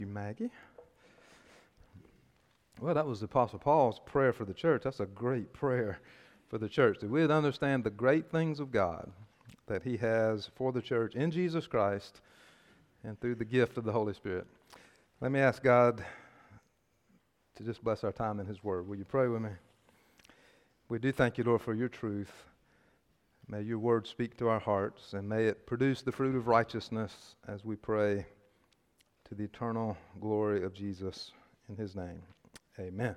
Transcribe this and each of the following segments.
You, Maggie. Well, that was the Apostle Paul's prayer for the church. That's a great prayer for the church, that we'd understand the great things of God that He has for the church in Jesus Christ and through the gift of the Holy Spirit. Let me ask God to just bless our time in His Word. Will you pray with me? We do thank you, Lord, for your truth. May your Word speak to our hearts, and may it produce the fruit of righteousness as we pray to the eternal glory of Jesus in His name. Amen.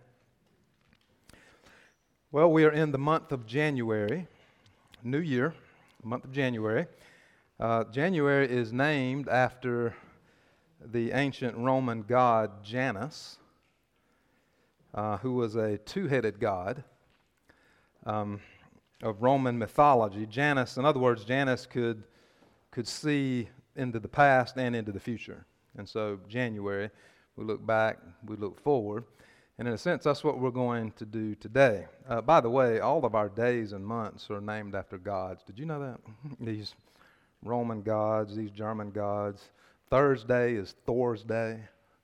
Well, we are in the month of January, New Year, month of January. January is named after the ancient Roman god Janus, who was a two-headed god of Roman mythology. Janus, in other words, Janus could see into the past and into the future. And so January, we look back, we look forward. And in a sense, that's what we're going to do today. By the way, all of our days and months are named after gods. Did you know that? These Roman gods, these German gods. Thursday is Thor's Day.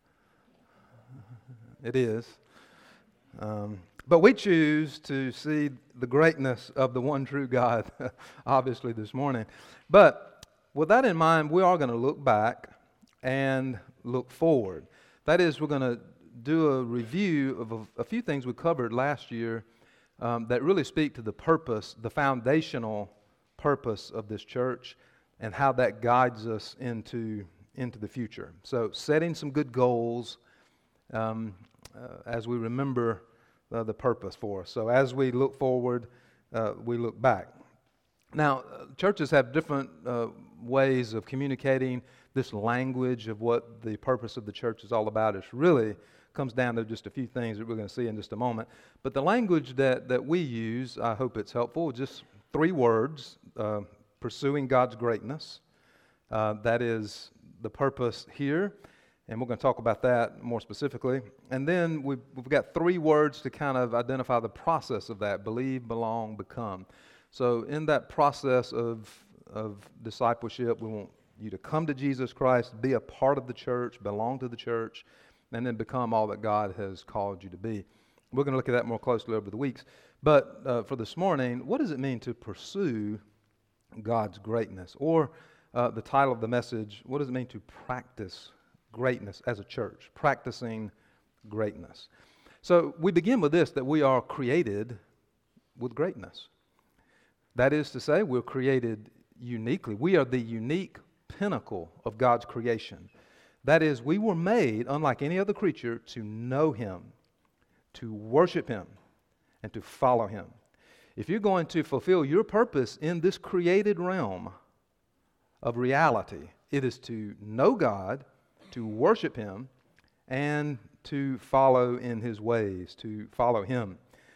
It is. But we choose to see the greatness of the one true God, obviously, this morning. But with that in mind, we are going to look back and look forward. That is, we're going to do a review of a few things we covered last year that really speak to the purpose, the foundational purpose of this church, and how that guides us into the future. So setting some good goals as we remember the purpose for us. So as we look forward, we look back. Now, churches have different ways of communicating this language of what the purpose of the church is all about. It really comes down to just a few things that we're going to see in just a moment. But the language that we use, I hope it's helpful, just 3 words: pursuing God's greatness. That is the purpose here, and we're going to talk about that more specifically. And then we've got 3 words to kind of identify the process of that: believe, belong, become. So in that process of discipleship, we want you to come to Jesus Christ, be a part of the church, belong to the church, and then become all that God has called you to be. We're going to look at that more closely over the weeks. But for this morning, what does it mean to pursue God's greatness? Or the title of the message, what does it mean to practice greatness as a church? Practicing greatness. So we begin with this, that we are created with greatness. That is to say, we're created uniquely. We are the unique pinnacle of God's creation. That is, we were made, unlike any other creature, to know Him, to worship Him, and to follow Him. If you're going to fulfill your purpose in this created realm of reality, it is to know God, to worship Him, and to follow in His ways, to follow Him.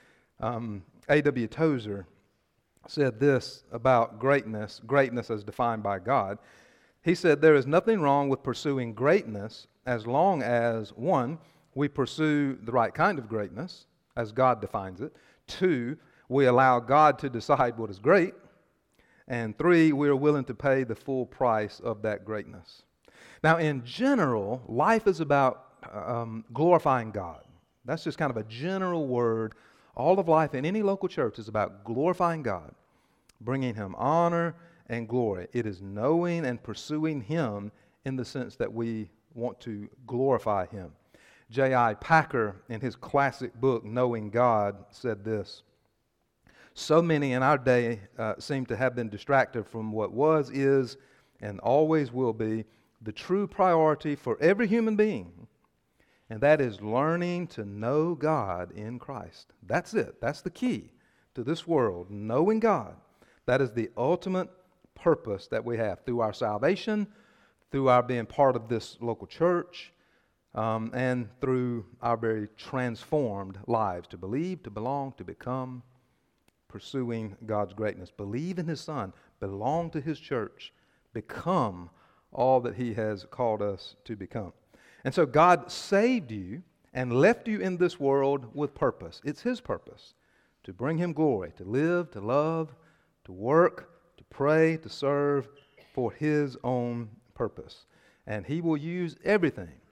A.W. Tozer said this about greatness as defined by God. He said, there is nothing wrong with pursuing greatness as long as, 1, we pursue the right kind of greatness, as God defines it. 2, we allow God to decide what is great. And 3, we are willing to pay the full price of that greatness. Now, in general, life is about glorifying God. That's just kind of a general word. All of life in any local church is about glorifying God, bringing Him honor and glory. It is knowing and pursuing Him in the sense that we want to glorify Him. J.I. Packer, in his classic book, Knowing God, said this: so many in our day seem to have been distracted from what was, is, and always will be the true priority for every human being, and that is learning to know God in Christ. That's it. That's the key to this world, knowing God. That is the ultimate purpose that we have through our salvation, through our being part of this local church, and through our very transformed lives, to believe, to belong, to become, pursuing God's greatness. Believe in His Son, belong to His church, become all that He has called us to become. And so God saved you and left you in this world with purpose. It's His purpose, to bring Him glory, to live, to love, to work, to pray, to serve for His own purpose. And He will use everything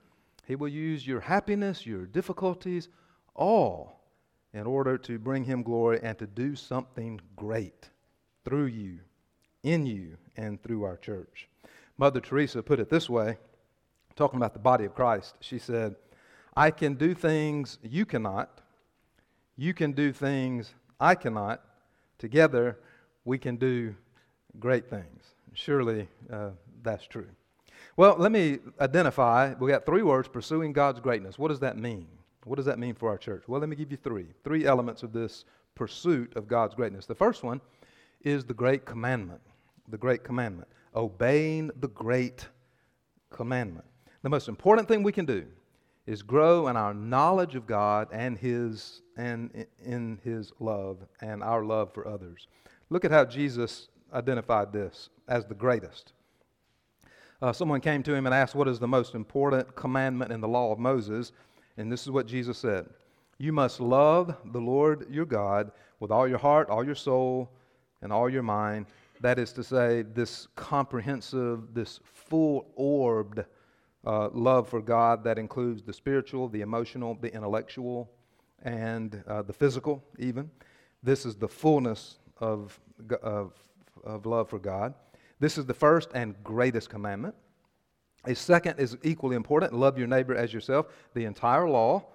He will use your happiness, your difficulties, all in order to bring Him glory and to do something great through you, in you, and through our church. Mother Teresa put it this way, talking about the body of Christ. She said, I can do things you cannot. You can do things I cannot. Together, we can do great things. Surely that's true. Well, let me identify. We got 3 words, pursuing God's greatness. What does that mean? What does that mean for our church? Well, let me give you 3 elements of this pursuit of God's greatness. The first one is the great commandment. The great commandment. Obeying the great commandment. The most important thing we can do is grow in our knowledge of God and in His love and our love for others. Look at how Jesus identified this as the greatest. Someone came to Him and asked, what is the most important commandment in the law of Moses? And this is what Jesus said. You must love the Lord your God with all your heart, all your soul, and all your mind. That is to say, this comprehensive, this full-orbed love for God that includes the spiritual, the emotional, the intellectual, and the physical even. This is the fullness of love for God. This is the first and greatest commandment. A second is equally important. Love your neighbor as yourself. The entire law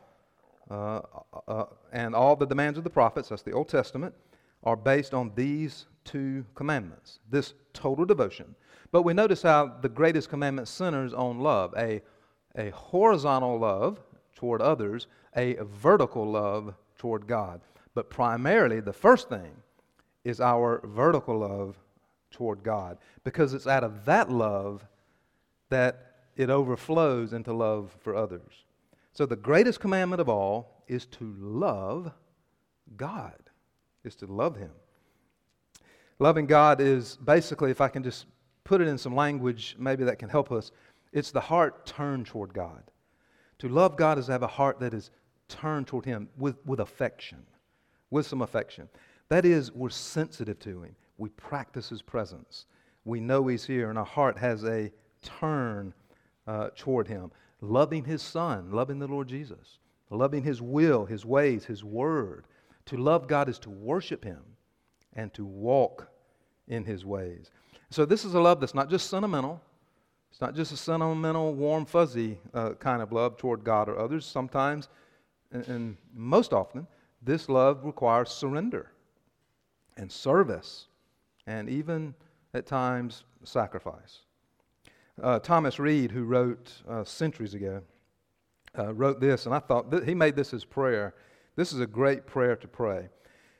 and all the demands of the prophets, that's the Old Testament, are based on these 2 commandments, this total devotion. But we notice how the greatest commandment centers on love, a horizontal love toward others, a vertical love toward God. But primarily, the first thing is our vertical love toward God, because it's out of that love that it overflows into love for others. So the greatest commandment of all is to love God, is to love Him. Loving God is basically, if I can just put it in some language maybe that can help us, it's the heart turned toward God. To love God is to have a heart that is turned toward Him with affection, with some affection. That is, we're sensitive to Him. We practice His presence. We know He's here, and our heart has a turn toward Him. Loving His Son, loving the Lord Jesus, loving His will, His ways, His word. To love God is to worship Him and to walk in His ways. So this is a love that's not just sentimental. It's not just a sentimental, warm, fuzzy kind of love toward God or others. Sometimes, and most often, this love requires surrender and service and even, at times, sacrifice. Thomas Reed, who wrote centuries ago, wrote this, and I thought he made this his prayer. This is a great prayer to pray.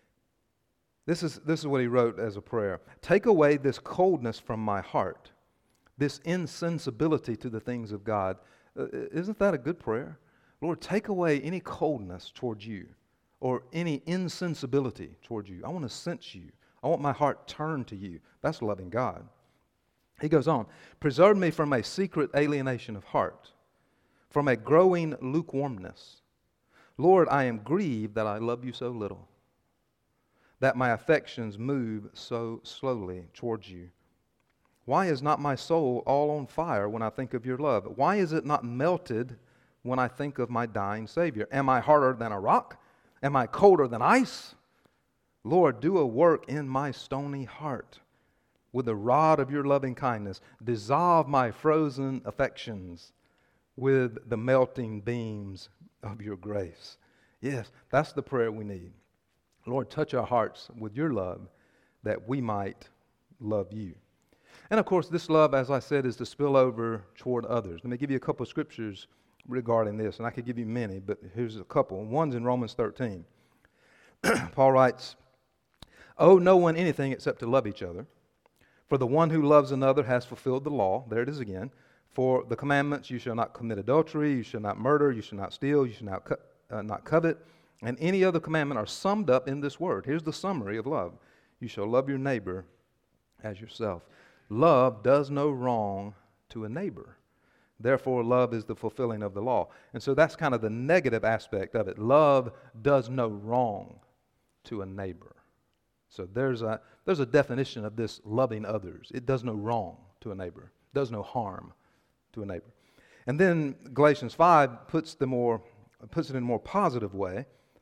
This is what he wrote as a prayer. Take away this coldness from my heart, this insensibility to the things of God. Isn't that a good prayer? Lord, take away any coldness towards you or any insensibility towards you. I want to sense you. I want my heart turned to you. That's loving God. He goes on, preserve me from a secret alienation of heart, from a growing lukewarmness. Lord, I am grieved that I love you so little, that my affections move so slowly towards you. Why is not my soul all on fire when I think of your love? Why is it not melted when I think of my dying Savior? Am I harder than a rock? Am I colder than ice? Lord, do a work in my stony heart. With the rod of your loving kindness, dissolve my frozen affections with the melting beams of your grace. Yes, that's the prayer we need. Lord, touch our hearts with your love that we might love you. And of course, this love, as I said, is to spill over toward others. Let me give you a couple of scriptures regarding this, and I could give you many, but here's a couple. One's in Romans 13. Paul writes, owe no one anything except to love each other. For the one who loves another has fulfilled the law. There it is again. For the commandments, you shall not commit adultery, you shall not murder, you shall not steal, you shall not covet, and any other commandment are summed up in this word. Here's the summary of love. You shall love your neighbor as yourself. Love does no wrong to a neighbor. Therefore, love is the fulfilling of the law. And so that's kind of the negative aspect of it. Love does no wrong to a neighbor. So there's a definition of this loving others. It does no wrong to a neighbor. It does no harm to a neighbor. And then Galatians 5 puts it in a more positive way.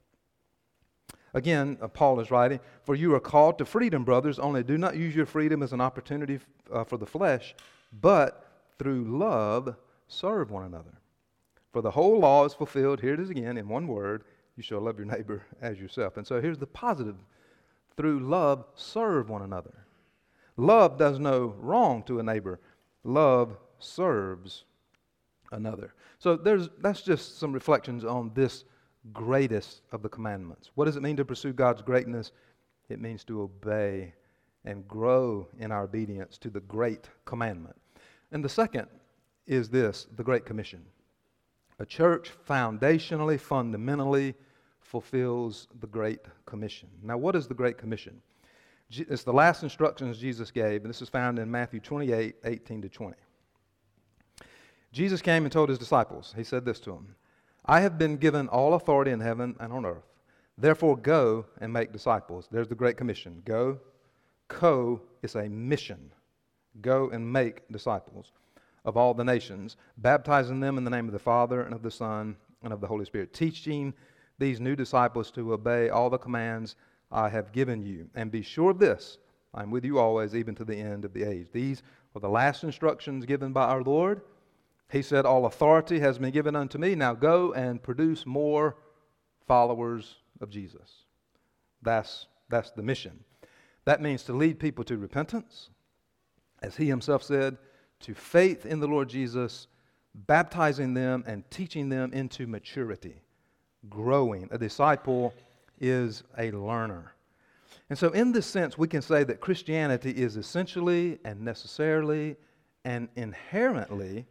Again, Paul is writing, "For you are called to freedom, brothers, only do not use your freedom as an opportunity for the flesh, but through love serve one another. For the whole law is fulfilled," here it is again, in one word, "you shall love your neighbor as yourself." And so here's the positive. Through love serve one another. Love does no wrong to a neighbor. Love serves another. So that's just some reflections on this greatest of the commandments. What does it mean to pursue God's greatness? It means to obey and grow in our obedience to the great commandment. And the second is this, the Great Commission. A church foundationally, fundamentally fulfills the Great Commission. Now, what is the Great Commission? It's the last instructions Jesus gave, and this is found in Matthew 28, 18 to 20. Jesus came and told his disciples, he said this to them, "I have been given all authority in heaven and on earth. Therefore go and make disciples." There's the Great Commission. Go. Co is a mission. Go and make disciples of all the nations, baptizing them in the name of the Father and of the Son and of the Holy Spirit, teaching these new disciples to obey all the commands I have given you. And be sure of this, I am with you always, even to the end of the age. These are the last instructions given by our Lord. He said, "All authority has been given unto me. Now go and produce more followers of Jesus." That's the mission. That means to lead people to repentance, as he himself said, to faith in the Lord Jesus, baptizing them and teaching them into maturity, growing. A disciple is a learner. And so in this sense, we can say that Christianity is essentially and necessarily and inherently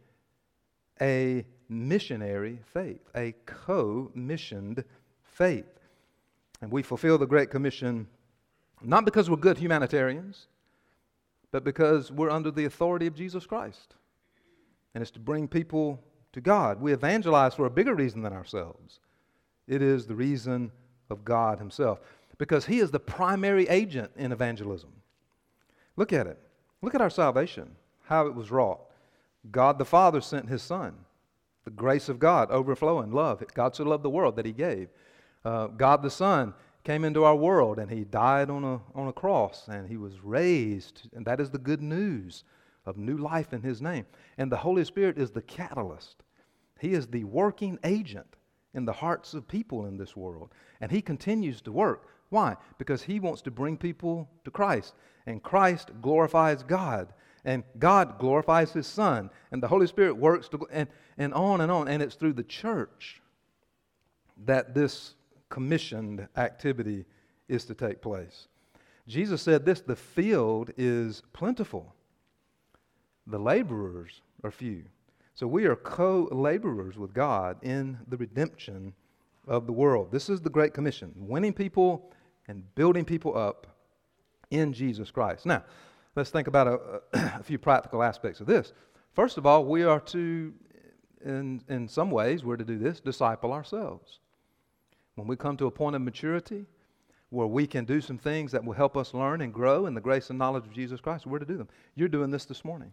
a missionary faith, a co-missioned faith. And we fulfill the Great Commission not because we're good humanitarians, but because we're under the authority of Jesus Christ. And it's to bring people to God. We evangelize for a bigger reason than ourselves. It is the reason of God himself, because he is the primary agent in evangelism. Look at it. Look at our salvation, how it was wrought. God the Father sent his Son. The grace of God overflowing love. God so loved the world that he gave. God the Son came into our world and he died on a cross and he was raised. And that is the good news of new life in his name. And the Holy Spirit is the catalyst. He is the working agent in the hearts of people in this world. And he continues to work. Why? Because he wants to bring people to Christ. And Christ glorifies God. And God glorifies his Son. And the Holy Spirit works to, and on and on. And it's through the church that this commissioned activity is to take place. Jesus said this, "The field is plentiful. The laborers are few." So we are co-laborers with God in the redemption of the world. This is the Great Commission, winning people and building people up in Jesus Christ. Now, let's think about a few practical aspects of this. First of all, we are to, in some ways, we're to do this, disciple ourselves. When we come to a point of maturity where we can do some things that will help us learn and grow in the grace and knowledge of Jesus Christ, we're to do them. You're doing this morning.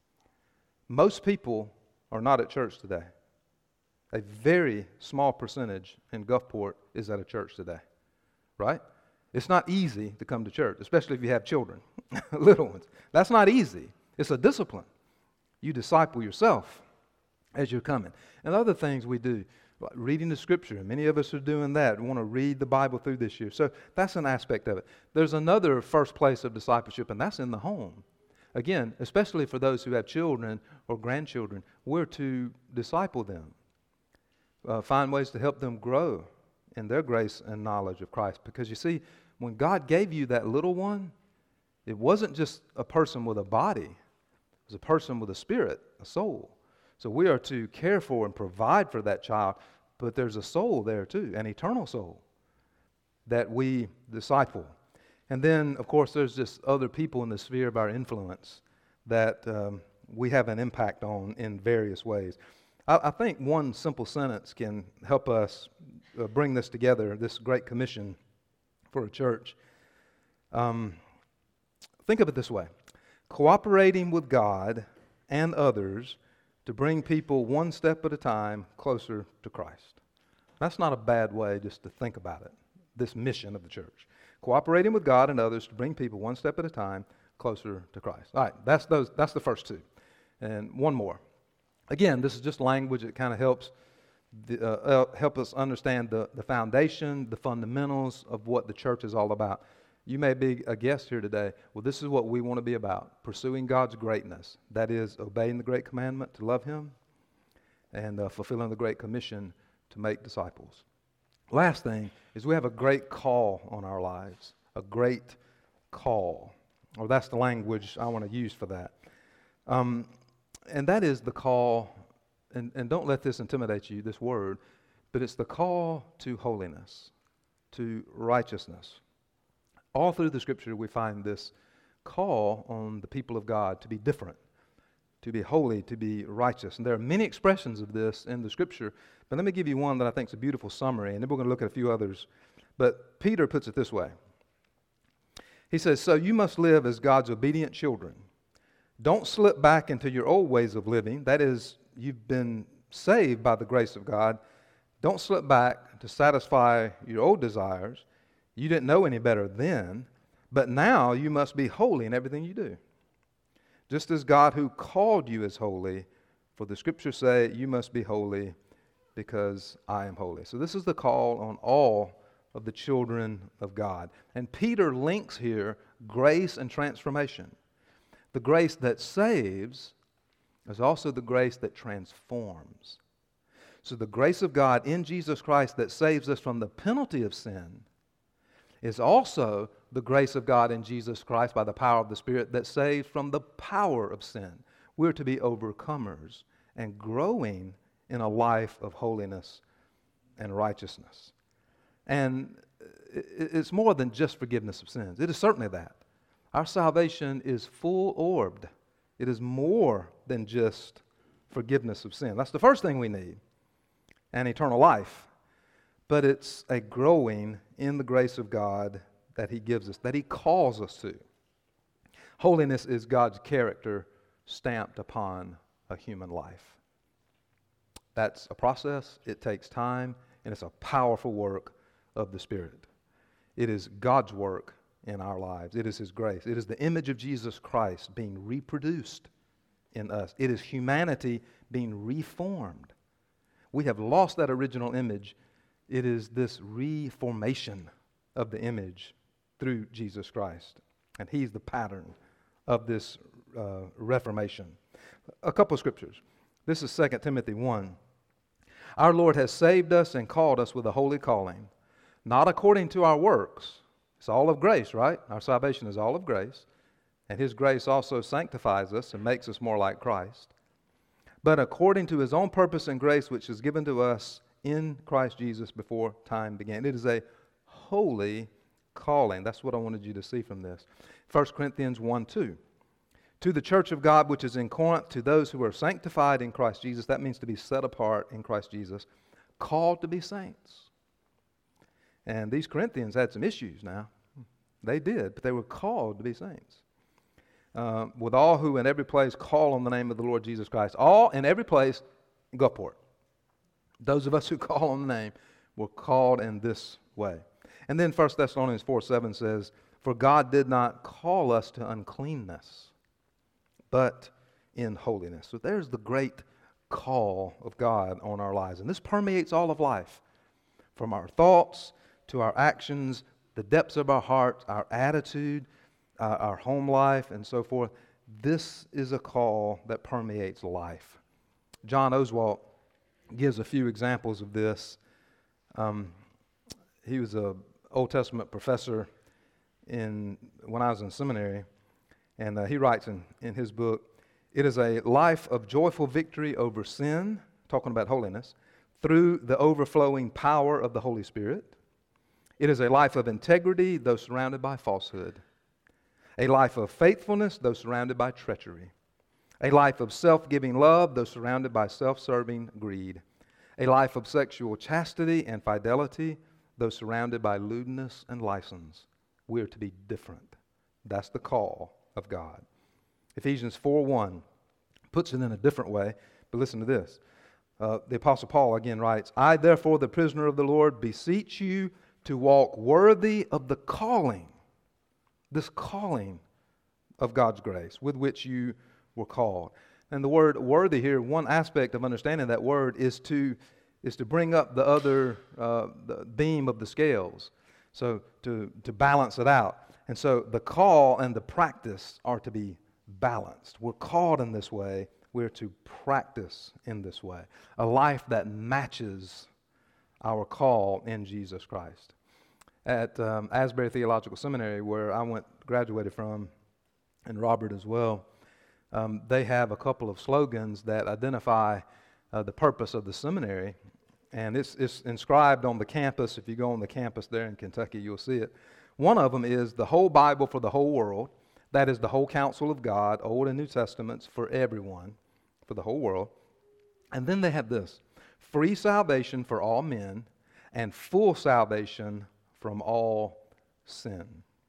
Most people are not at church today. A very small percentage in Gulfport is at a church today, right? It's not easy to come to church, especially if you have children, little ones. That's not easy. It's a discipline. You disciple yourself as you're coming. And other things we do, like reading the Scripture, and many of us are doing that. We want to read the Bible through this year. So that's an aspect of it. There's another first place of discipleship, and that's in the home. Again, especially for those who have children or grandchildren, we're to disciple them. Find ways to help them grow in their grace and knowledge of Christ. Because you see, when God gave you that little one, it wasn't just a person with a body. It was a person with a spirit, a soul. So we are to care for and provide for that child, but there's a soul there too, an eternal soul that we disciple. And then, of course, there's just other people in the sphere of our influence that we have an impact on in various ways. I think one simple sentence can help us bring this together, this Great Commission for a church. Think of it this way. Cooperating with God and others to bring people one step at a time closer to Christ. That's not a bad way just to think about it, this mission of the church. Cooperating with God and others to bring people one step at a time closer to Christ. All right, that's the first two. And one more. Again, this is just language that kind of helps help us understand the foundation, the fundamentals of what the church is all about. You may be a guest here today. Well, this is what we want to be about, pursuing God's greatness. That is, obeying the great commandment to love Him and fulfilling the great commission to make disciples. Last thing is we have a great call on our lives, a great call. Or that's the language I want to use for that. And that is the call, and don't let this intimidate you, this word, but it's the call to holiness, to righteousness. All through the Scripture we find this call on the people of God to be different, to be holy, to be righteous. And there are many expressions of this in the Scripture, but let me give you one that I think is a beautiful summary, and then we're going to look at a few others. But Peter puts it this way. He says, "So you must live as God's obedient children. Don't slip back into your old ways of living." That is, you've been saved by the grace of God. Don't slip back to satisfy your old desires. You didn't know any better then, but now you must be holy in everything you do. Just as God who called you is holy, for the Scriptures say, you must be holy because I am holy. So this is the call on all of the children of God. And Peter links here grace and transformation. The grace that saves is also the grace that transforms. So the grace of God in Jesus Christ that saves us from the penalty of sin is also the grace of God in Jesus Christ by the power of the Spirit that saves from the power of sin. We're to be overcomers and growing in a life of holiness and righteousness. And it's more than just forgiveness of sins. It is certainly that. Our salvation is full-orbed. It is more than just forgiveness of sin. That's the first thing we need, and eternal life. But it's a growing in the grace of God that He gives us, that He calls us to. Holiness is God's character stamped upon a human life. That's a process, it takes time, and it's a powerful work of the Spirit. It is God's work in our lives. It is His grace. It is the image of Jesus Christ being reproduced in us. It is humanity being reformed. We have lost that original image. It is this reformation of the image through Jesus Christ. And He's the pattern of this reformation. A couple of scriptures. This is 2 Timothy 1. Our Lord has saved us and called us with a holy calling, not according to our works. It's all of grace, right? Our salvation is all of grace. And His grace also sanctifies us and makes us more like Christ. But according to His own purpose and grace, which is given to us in Christ Jesus before time began. It is a holy calling. That's what I wanted you to see from this. 1 Corinthians 1:2. To the church of God which is in Corinth, to those who are sanctified in Christ Jesus, that means to be set apart in Christ Jesus, called to be saints. And these Corinthians had some issues now. They did, but they were called to be saints. With all who in every place call on the name of the Lord Jesus Christ. All in every place, Gulfport. Those of us who call on the name were called in this way. And then 1 Thessalonians 4:7 says, for God did not call us to uncleanness, but in holiness. So there's the great call of God on our lives. And this permeates all of life, from our thoughts to our actions, the depths of our heart, our attitude, our home life, and so forth. This is a call that permeates life. John Oswalt gives a few examples of this. He was an Old Testament professor when I was in seminary, and he writes in his book, it is a life of joyful victory over sin, talking about holiness, through the overflowing power of the Holy Spirit. It is a life of integrity, though surrounded by falsehood. A life of faithfulness, though surrounded by treachery. A life of self-giving love, though surrounded by self-serving greed. A life of sexual chastity and fidelity, though surrounded by lewdness and license. We are to be different. That's the call of God. Ephesians 4:1 puts it in a different way. But listen to this. The Apostle Paul again writes, I therefore, the prisoner of the Lord, beseech you to walk worthy of the calling, this calling of God's grace with which you were called. And the word worthy here, one aspect of understanding that word is to bring up the other the beam of the scales, so to balance it out. And so the call and the practice are to be balanced. We're called in this way. We're to practice in this way. A life that matches our call in Jesus Christ. At Asbury Theological Seminary, where I graduated from, and Robert as well, they have a couple of slogans that identify the purpose of the seminary. And it's inscribed on the campus. If you go on the campus there in Kentucky, you'll see it. One of them is the whole Bible for the whole world. That is the whole counsel of God, Old and New Testaments, for everyone, for the whole world. And then they have this: free salvation for all men and full salvation from all sin.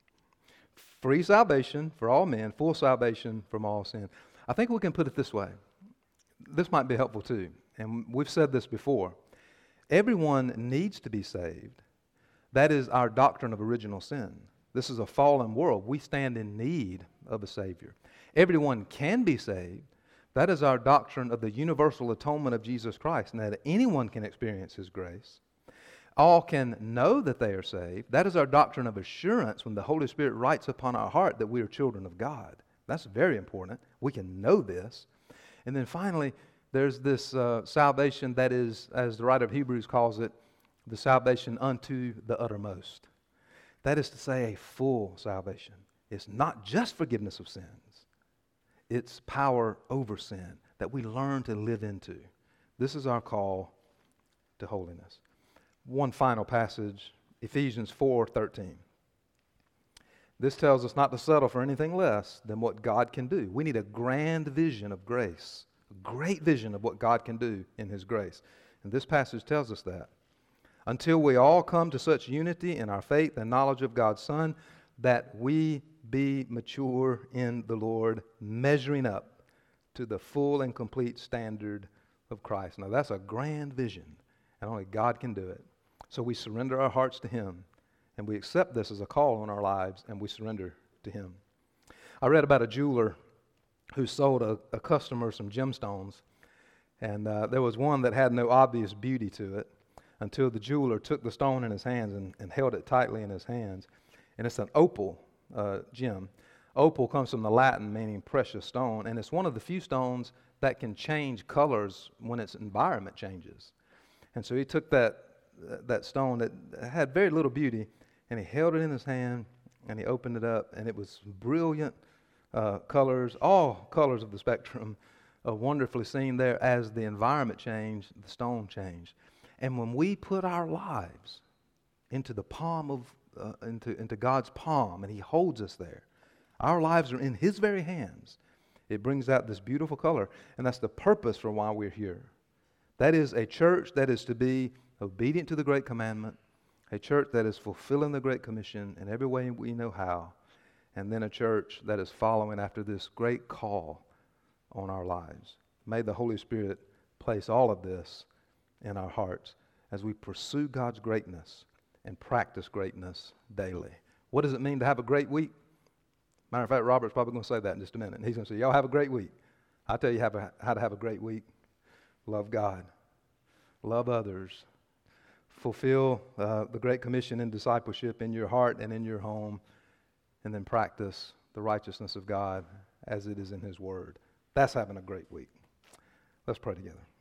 Free salvation for all men, full salvation from all sin. I think we can put it this way. This might be helpful too, and we've said this before. Everyone needs to be saved. That is our doctrine of original sin. This is a fallen world. We stand in need of a Savior. Everyone can be saved. That is our doctrine of the universal atonement of Jesus Christ, and that anyone can experience His grace. All can know that they are saved. That is our doctrine of assurance when the Holy Spirit writes upon our heart that we are children of God. That's very important. We can know this. And then finally, there's this salvation that is, as the writer of Hebrews calls it, the salvation unto the uttermost. That is to say, a full salvation. It's not just forgiveness of sins. It's power over sin that we learn to live into. This is our call to holiness. One final passage, Ephesians 4:13. This tells us not to settle for anything less than what God can do. We need a grand vision of grace, a great vision of what God can do in His grace. And this passage tells us that. Until we all come to such unity in our faith and knowledge of God's Son, that we be mature in the Lord, measuring up to the full and complete standard of Christ. Now that's a grand vision, and only God can do it. So we surrender our hearts to Him, and we accept this as a call on our lives, and we surrender to Him. I read about a jeweler who sold a customer some gemstones, and there was one that had no obvious beauty to it until the jeweler took the stone in his hands and held it tightly in his hands. And it's an opal gem. Opal comes from the Latin meaning precious stone, and it's one of the few stones that can change colors when its environment changes. And so he took that stone that had very little beauty, and he held it in his hand, and he opened it up, and it was brilliant colors, all colors of the spectrum, wonderfully seen there. As the environment changed, the stone changed. And when we put our lives into the palm of, into God's palm, and He holds us there, our lives are in His very hands, it brings out this beautiful color. And that's the purpose for why we're here. That is a church that is to be obedient to the Great Commandment, a church that is fulfilling the Great Commission in every way we know how, and then a church that is following after this great call on our lives. May the Holy Spirit place all of this in our hearts as we pursue God's greatness and practice greatness daily. What does it mean to have a great week? Matter of fact, Robert's probably going to say that in just a minute. And he's going to say, y'all have a great week. I'll tell you how to have a great week. Love God. Love others. Fulfill the Great Commission in discipleship in your heart and in your home. And then practice the righteousness of God as it is in His Word. That's having a great week. Let's pray together.